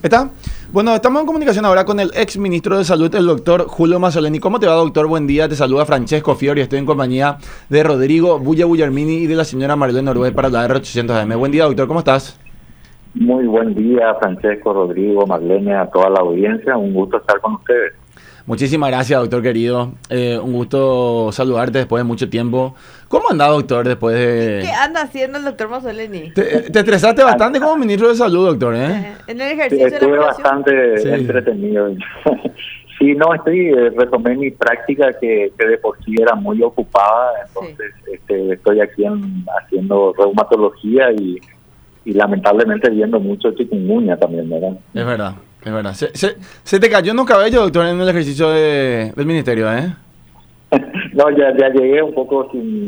¿Está? Bueno, estamos en comunicación ahora con el ex ministro de Salud, el doctor Julio Mazzoleni. ¿Cómo te va, doctor? Buen día. Te saluda Francesco Fiori. Estoy en compañía de Rodrigo Bulla Bullarmini y de la señora Marlene Noruega para la R800AM. Buen día, doctor. ¿Cómo estás? Muy buen día, Francesco, Rodrigo, Marlene, a toda la audiencia. Un gusto estar con ustedes. Muchísimas gracias, doctor querido. Un gusto saludarte después de mucho tiempo. ¿Cómo anda, doctor, después de...? ¿Qué anda haciendo el doctor Mazzoleni? Te estresaste bastante como ministro de Salud, doctor, ¿eh? En el ejercicio de la Estuve profesión. bastante entretenido. Sí, no, retomé mi práctica que de por sí era muy ocupada, entonces estoy aquí haciendo reumatología y lamentablemente viendo mucho chikungunya también, ¿verdad? Es verdad, es verdad. Se te cayó en los cabellos, doctor, en el ejercicio del ministerio, ¿eh? No, ya llegué un poco sin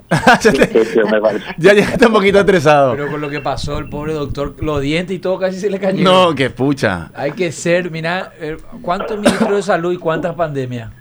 me parece. Ya llegaste un poquito estresado. Pero con lo que pasó, el pobre doctor, los dientes y todo casi se le cayeron. No, qué pucha. Hay que ser, mira, ¿cuántos ministros de salud y cuántas pandemias?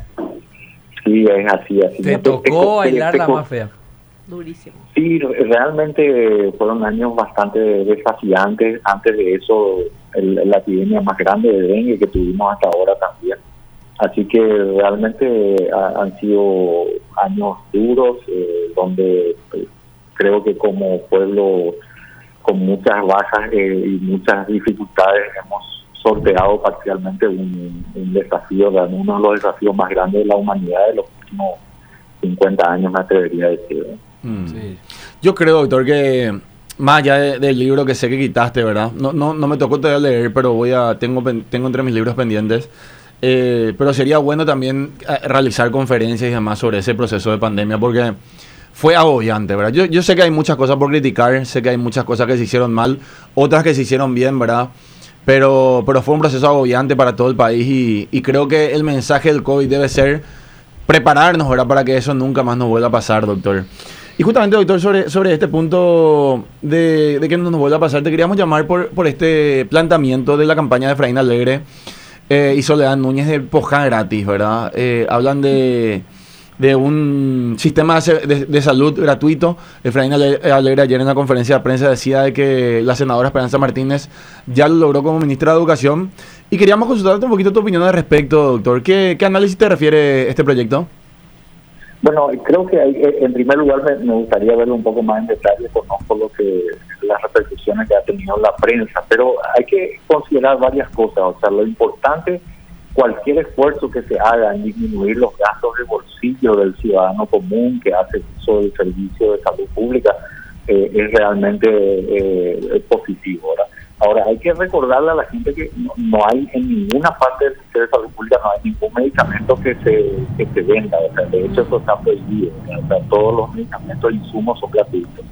Sí, es así. Te tocó bailar la más fea. Durísimo. Sí, realmente fueron años bastante desafiantes. Antes de eso, la epidemia más grande de dengue que tuvimos hasta ahora también. Así que realmente han sido años duros, donde creo que como pueblo con muchas bajas y muchas dificultades hemos sorteado parcialmente un desafío, uno de los desafíos más grandes de la humanidad de los últimos 50 años, me atrevería a decir. Sí. Yo creo, doctor, que más allá del libro que sé que quitaste, ¿verdad? No me tocó todavía leer, pero tengo entre mis libros pendientes. Pero sería bueno también realizar conferencias y demás sobre ese proceso de pandemia, porque fue agobiante, ¿verdad? Yo sé que hay muchas cosas por criticar, sé que hay muchas cosas que se hicieron mal, otras que se hicieron bien, ¿verdad? Pero fue un proceso agobiante para todo el país y creo que el mensaje del COVID debe ser prepararnos, ¿verdad? Para que eso nunca más nos vuelva a pasar, doctor. Y justamente, doctor, sobre este punto de que no nos vuelva a pasar, te queríamos llamar por este planteamiento de la campaña de Efraín Alegre y Soledad Núñez del Pojá gratis, ¿verdad? Hablan de un sistema de salud gratuito. Efraín Alegre ayer en una conferencia de prensa decía de que la senadora Esperanza Martínez ya lo logró como ministra de Educación. Y queríamos consultarte un poquito tu opinión al respecto, doctor. ¿Qué análisis te refiere este proyecto? Bueno, creo que en primer lugar me gustaría verlo un poco más en detalle. Conozco las repercusiones que ha tenido la prensa, pero hay que considerar varias cosas. O sea, lo importante, cualquier esfuerzo que se haga en disminuir los gastos de bolsillo del ciudadano común que hace uso del servicio de salud pública, es realmente positivo, ¿verdad? Ahora, hay que recordarle a la gente que no hay en ninguna parte del sistema de salud pública, no hay ningún medicamento que se venda. O sea, de hecho, eso está prohibido. O sea, todos los medicamentos e insumos son gratuitos.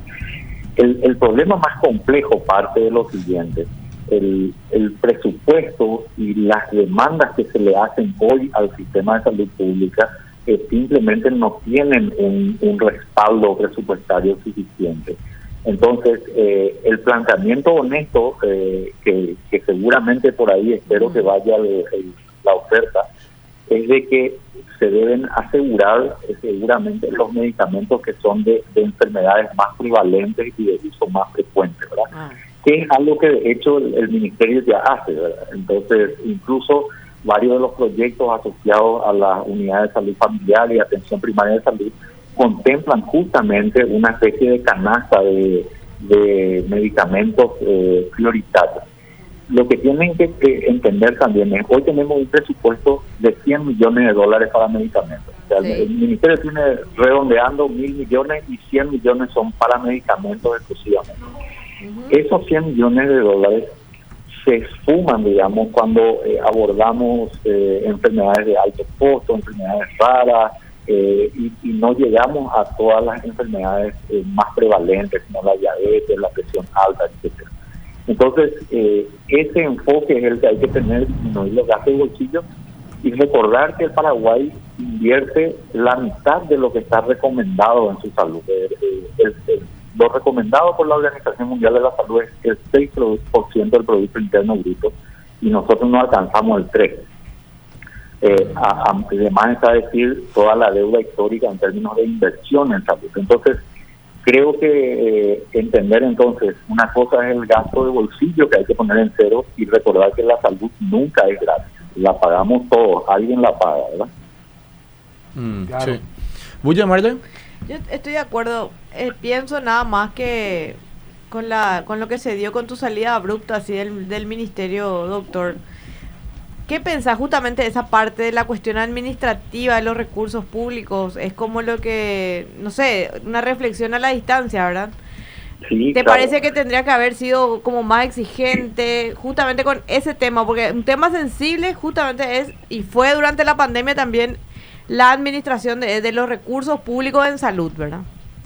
El problema más complejo parte de lo siguiente. El presupuesto y las demandas que se le hacen hoy al sistema de salud pública simplemente no tienen un respaldo presupuestario suficiente. Entonces, el planteamiento honesto, que seguramente por ahí espero que vaya la oferta, es de que se deben asegurar seguramente los medicamentos que son de enfermedades más prevalentes y de uso más frecuente, ¿verdad? Que es algo que de hecho el ministerio ya hace, ¿verdad? Entonces, incluso varios de los proyectos asociados a las unidades de salud familiar y atención primaria de salud contemplan justamente una especie de canasta de medicamentos prioritarios. Lo que tienen que entender también es, hoy tenemos un presupuesto de $100 millones para medicamentos. O sea, sí. El ministerio tiene redondeando 1.000 millones y 100 millones son para medicamentos exclusivamente. Esos $100 millones se esfuman, digamos, cuando abordamos enfermedades de alto costo, enfermedades raras, y no llegamos a todas las enfermedades más prevalentes, como la diabetes, la presión alta, etcétera. Entonces, ese enfoque es el que hay que tener, disminuir los gastos de bolsillo y recordar que el Paraguay invierte la mitad de lo que está recomendado en su salud. Lo recomendado por la Organización Mundial de la Salud es el 6% del Producto Interno Bruto y nosotros no alcanzamos el 3%. Además está decir toda la deuda histórica en términos de inversión en salud. Entonces, Creo que entender entonces, una cosa es el gasto de bolsillo que hay que poner en cero y recordar que la salud nunca es gratis. La pagamos todos, alguien la paga, ¿verdad? Claro. Sí. ¿Voy a llamarle? Yo estoy de acuerdo. Pienso nada más que con lo que se dio con tu salida abrupta así del ministerio, doctor. ¿Qué pensás justamente de esa parte de la cuestión administrativa de los recursos públicos? Es como lo que, no sé, una reflexión a la distancia, ¿verdad? Sí, ¿Te claro. parece que tendría que haber sido como más exigente justamente con ese tema? Porque un tema sensible justamente es, y fue durante la pandemia también, la administración de los recursos públicos en salud, ¿verdad?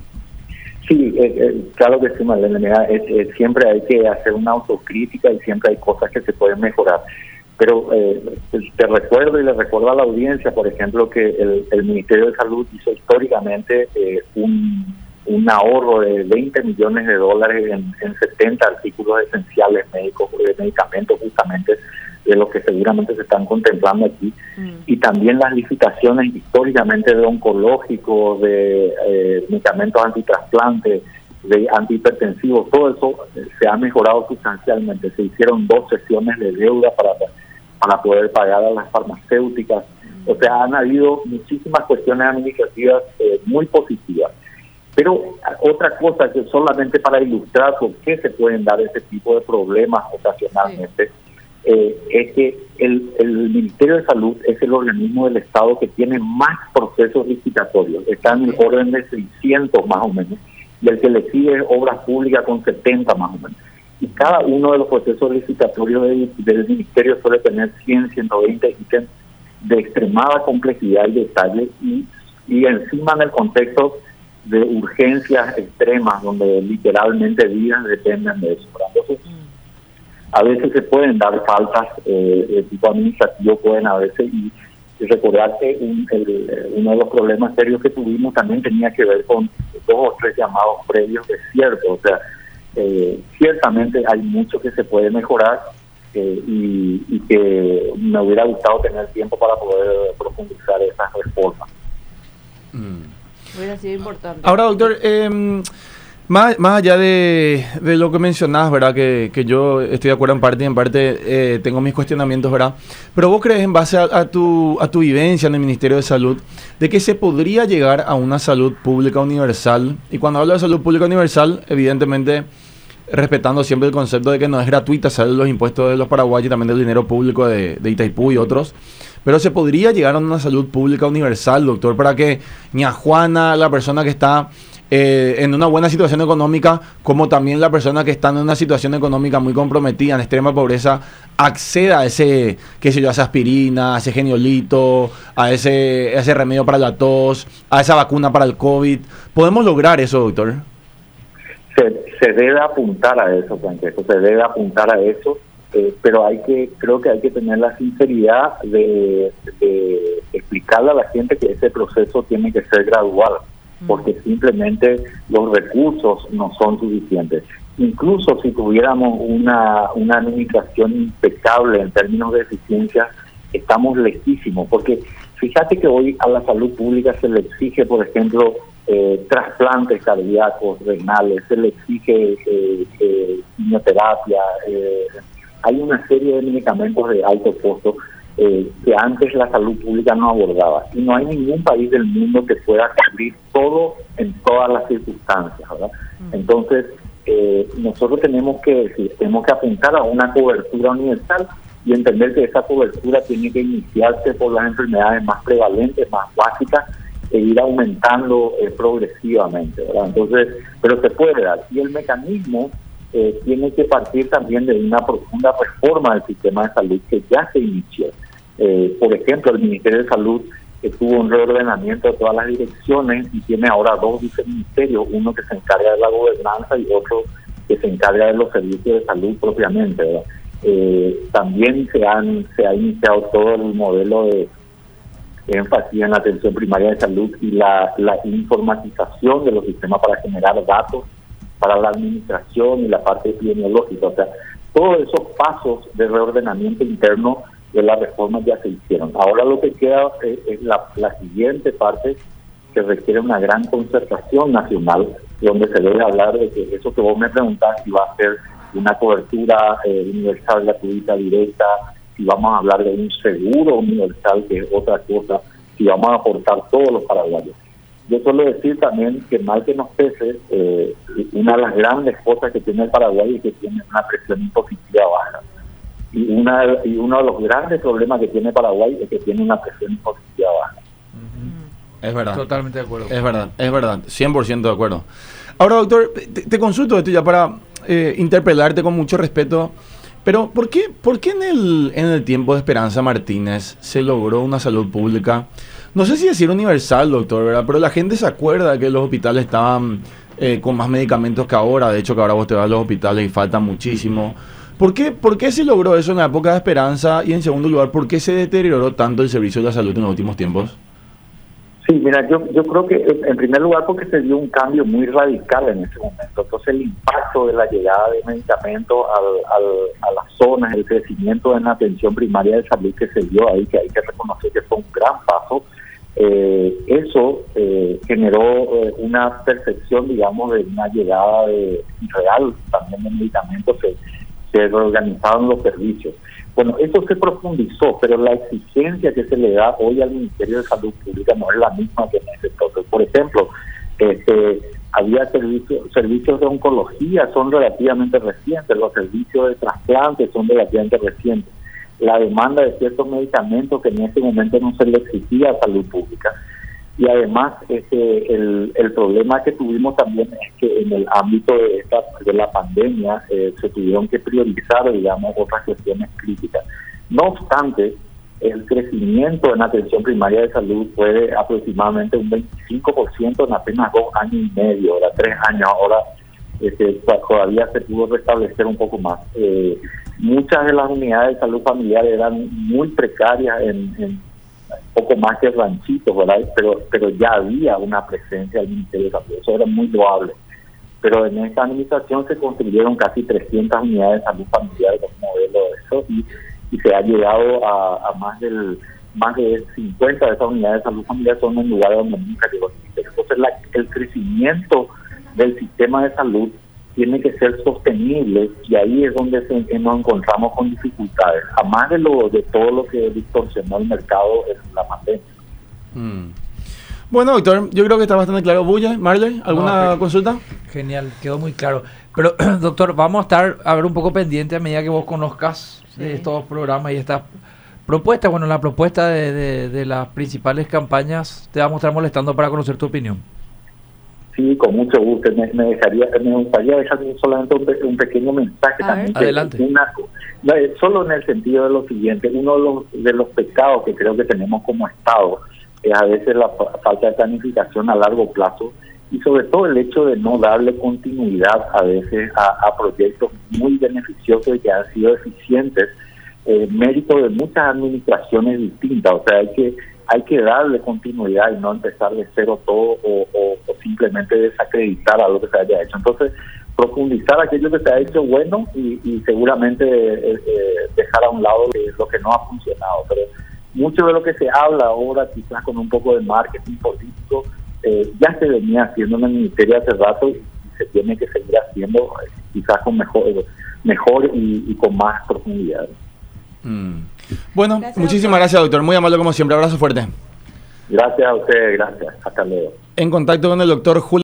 Sí, claro que sí, Marlene. Mira, siempre hay que hacer una autocrítica y siempre hay cosas que se pueden mejorar. Pero te recuerdo y le recuerdo a la audiencia, por ejemplo, que el Ministerio de Salud hizo históricamente un ahorro de $20 millones en 70 artículos esenciales médicos, de medicamentos justamente, de los que seguramente se están contemplando aquí. Y también las licitaciones históricamente de oncológicos, de medicamentos antitrasplantes, de antihipertensivos, todo eso se ha mejorado sustancialmente. Se hicieron 2 sesiones de deuda para poder pagar a las farmacéuticas. O sea, han habido muchísimas cuestiones administrativas muy positivas. Pero otra cosa que solamente para ilustrar por qué se pueden dar ese tipo de problemas ocasionalmente, es que el Ministerio de Salud es el organismo del Estado que tiene más procesos licitatorios. Está en el orden de 600 más o menos, y el que le sigue es Obras Públicas con 70 más o menos. Y cada uno de los procesos licitatorios del Ministerio suele tener 100, 120 ítems de extremada complejidad y detalle, y encima en el contexto de urgencias extremas, donde literalmente vidas dependen de eso. Entonces, a veces se pueden dar faltas de tipo administrativo, pueden a veces, y recordar que uno de los problemas serios que tuvimos también tenía que ver con 2 o 3 llamados previos de cierto. O sea, ciertamente hay mucho que se puede mejorar y que me hubiera gustado tener tiempo para poder profundizar esas reformas. Hubiera sido importante. Ahora, doctor, más allá de lo que mencionás, ¿verdad? Que yo estoy de acuerdo en parte y en parte tengo mis cuestionamientos, ¿verdad? Pero vos crees, en base a tu vivencia en el Ministerio de Salud, de que se podría llegar a una salud pública universal. Y cuando hablo de salud pública universal, evidentemente respetando siempre el concepto de que no es gratuita, salen los impuestos de los paraguayos y también del dinero público de Itaipú y otros. Pero se podría llegar a una salud pública universal, doctor, para que ña Juana, la persona que está en una buena situación económica, como también la persona que está en una situación económica muy comprometida, en extrema pobreza, acceda a ese, qué sé yo, a esa aspirina, a ese geniolito, a ese remedio para la tos, a esa vacuna para el COVID. ¿Podemos lograr eso, doctor? Se debe apuntar a eso, Francesco, se debe apuntar a eso, pero creo que hay que tener la sinceridad de explicarle a la gente que ese proceso tiene que ser gradual, porque simplemente los recursos no son suficientes. Incluso si tuviéramos una administración impecable en términos de eficiencia, estamos lejísimos, porque fíjate que hoy a la salud pública se le exige, por ejemplo, trasplantes cardíacos, renales, se le exige quimioterapia, hay una serie de medicamentos de alto costo que antes la salud pública no abordaba, y no hay ningún país del mundo que pueda cubrir todo en todas las circunstancias, ¿verdad? Entonces nosotros tenemos que apuntar a una cobertura universal y entender que esa cobertura tiene que iniciarse por las enfermedades más prevalentes, más básicas, e ir aumentando progresivamente, ¿verdad? Entonces, pero se puede dar, y el mecanismo tiene que partir también de una profunda reforma del sistema de salud que ya se inició. Por ejemplo, el Ministerio de Salud tuvo un reordenamiento de todas las direcciones y tiene ahora 2 viceministerios, uno que se encarga de la gobernanza y otro que se encarga de los servicios de salud propiamente, ¿verdad? También se ha iniciado todo el modelo de énfasis en la atención primaria de salud y la informatización de los sistemas para generar datos para la administración y la parte epidemiológica. O sea, todos esos pasos de reordenamiento interno de la reforma ya se hicieron. Ahora lo que queda es la siguiente parte, que requiere una gran concertación nacional, donde se debe hablar de que eso que vos me preguntás, si va a ser una cobertura universal, gratuita, directa, si vamos a hablar de un seguro universal, que es otra cosa, si vamos a aportar todos los paraguayos. Yo suelo decir también que mal que nos pese, una de las grandes cosas que tiene el Paraguay es que tiene una presión impositiva baja. Y uno de los grandes problemas que tiene Paraguay es que tiene una presión impositiva baja. Es verdad. Totalmente de acuerdo. Es verdad, 100% de acuerdo. Ahora, doctor, te consulto esto ya para interpelarte con mucho respeto, pero ¿por qué en el tiempo de Esperanza Martínez se logró una salud pública? No sé si decir universal, doctor, ¿verdad? Pero la gente se acuerda que los hospitales estaban con más medicamentos que ahora. De hecho, que ahora vos te vas a los hospitales y falta muchísimo. ¿Por qué se logró eso en la época de Esperanza? Y en segundo lugar, ¿por qué se deterioró tanto el servicio de la salud en los últimos tiempos? Sí, mira, yo creo que en primer lugar porque se dio un cambio muy radical en ese momento. Entonces el impacto de la llegada de medicamentos a las zonas, el crecimiento en la atención primaria de salud que se dio ahí, que hay que reconocer que fue un gran paso, eso generó una percepción, digamos, de una llegada real también de medicamentos, se reorganizaron los servicios. Bueno, eso se profundizó, pero la exigencia que se le da hoy al Ministerio de Salud Pública no es la misma que en ese entonces. Por ejemplo, había servicios de oncología, son relativamente recientes, los servicios de trasplante son relativamente recientes. La demanda de ciertos medicamentos que en ese momento no se le exigía a salud pública. Y además el problema que tuvimos también es que en el ámbito de la pandemia se tuvieron que priorizar, digamos, otras cuestiones críticas. No obstante, el crecimiento en atención primaria de salud fue de aproximadamente un 25% en apenas 2 años y medio, ahora 3 años, ahora todavía se pudo restablecer un poco más. Muchas de las unidades de salud familiar eran muy precarias en poco más que ranchitos, ¿verdad? Pero ya había una presencia del Ministerio de Salud, eso era muy loable. Pero en esta administración se construyeron casi 300 unidades de salud familiar como modelo de eso y se ha llegado a más de 50 de esas unidades de salud familiar son en lugares donde nunca llegó el Ministerio. Entonces el crecimiento del sistema de salud tiene que ser sostenible y ahí es donde nos encontramos con dificultades, además de todo lo que distorsionó el mercado en la pandemia. Bueno, doctor, yo creo que está bastante claro. Bulla, Marley, ¿alguna consulta? Genial, quedó muy claro. Pero, doctor, vamos a estar a ver un poco pendiente a medida que vos conozcas de estos programas y estas propuestas. Bueno, la propuesta de las principales campañas te vamos a estar molestando para conocer tu opinión. Sí, con mucho gusto. Me gustaría dejar solamente un pequeño mensaje también. Adelante. Solo en el sentido de lo siguiente, uno de los pecados que creo que tenemos como Estado es a veces la falta de planificación a largo plazo y sobre todo el hecho de no darle continuidad a veces a proyectos muy beneficiosos y que han sido eficientes, mérito de muchas administraciones distintas. O sea, hay que darle continuidad y no empezar de cero todo o simplemente desacreditar a lo que se haya hecho. Entonces, profundizar aquello que se ha hecho bueno y seguramente dejar a un lado lo que no ha funcionado. Pero mucho de lo que se habla ahora, quizás con un poco de marketing político, ya se venía haciendo en el Ministerio hace rato y se tiene que seguir haciendo quizás con mejor y con más profundidad. Bueno, muchísimas gracias, doctor. Muy amable como siempre. Abrazo fuerte. Gracias a ustedes, gracias. Hasta luego. En contacto con el doctor Julio